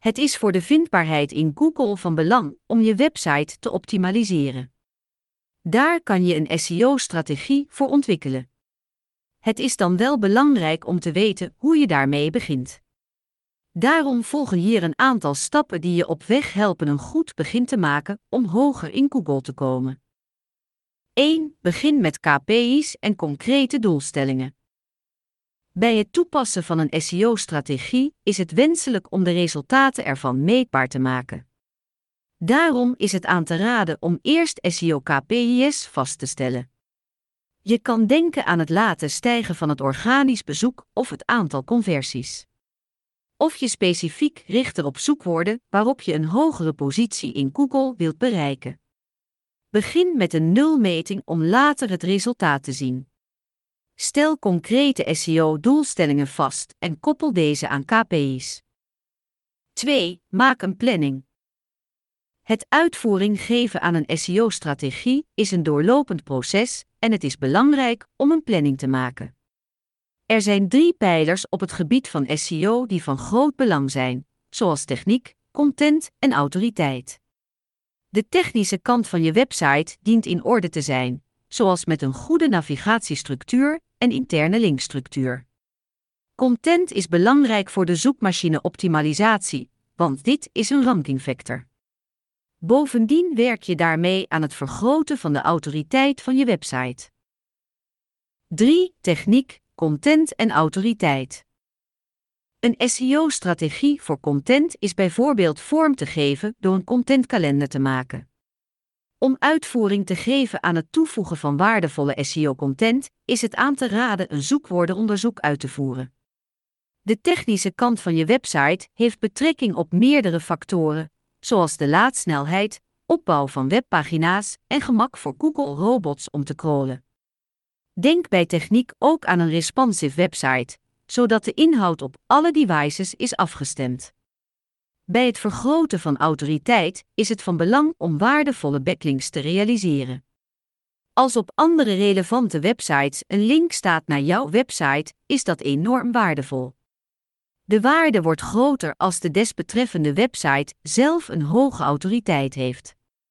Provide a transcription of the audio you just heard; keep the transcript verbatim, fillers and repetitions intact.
Het is voor de vindbaarheid in Google van belang om je website te optimaliseren. Daar kan je een S E O-strategie voor ontwikkelen. Het is dan wel belangrijk om te weten hoe je daarmee begint. Daarom volgen hier een aantal stappen die je op weg helpen een goed begin te maken om hoger in Google te komen. één. Begin met K P I's en concrete doelstellingen. Bij het toepassen van een S E O-strategie is het wenselijk om de resultaten ervan meetbaar te maken. Daarom is het aan te raden om eerst S E O-K P I's vast te stellen. Je kan denken aan het laten stijgen van het organisch bezoek of het aantal conversies. Of je specifiek richt op zoekwoorden waarop je een hogere positie in Google wilt bereiken. Begin met een nulmeting om later het resultaat te zien. Stel concrete S E O-doelstellingen vast en koppel deze aan K P I's. twee. Maak een planning. Het uitvoering geven aan een S E O-strategie is een doorlopend proces en het is belangrijk om een planning te maken. Er zijn drie pijlers op het gebied van S E O die van groot belang zijn, zoals techniek, content en autoriteit. De technische kant van je website dient in orde te zijn, zoals met een goede navigatiestructuur en interne linkstructuur. Content is belangrijk voor de zoekmachine-optimalisatie, want dit is een rankingvector. Bovendien werk je daarmee aan het vergroten van de autoriteit van je website. drie. Techniek, content en autoriteit. Een S E O-strategie voor content is bijvoorbeeld vorm te geven door een contentkalender te maken. Om uitvoering te geven aan het toevoegen van waardevolle S E O-content, is het aan te raden een zoekwoordenonderzoek uit te voeren. De technische kant van je website heeft betrekking op meerdere factoren, zoals de laadsnelheid, opbouw van webpagina's en gemak voor Google-robots om te crawlen. Denk bij techniek ook aan een responsive website, zodat de inhoud op alle devices is afgestemd. Bij het vergroten van autoriteit is het van belang om waardevolle backlinks te realiseren. Als op andere relevante websites een link staat naar jouw website, is dat enorm waardevol. De waarde wordt groter als de desbetreffende website zelf een hoge autoriteit heeft.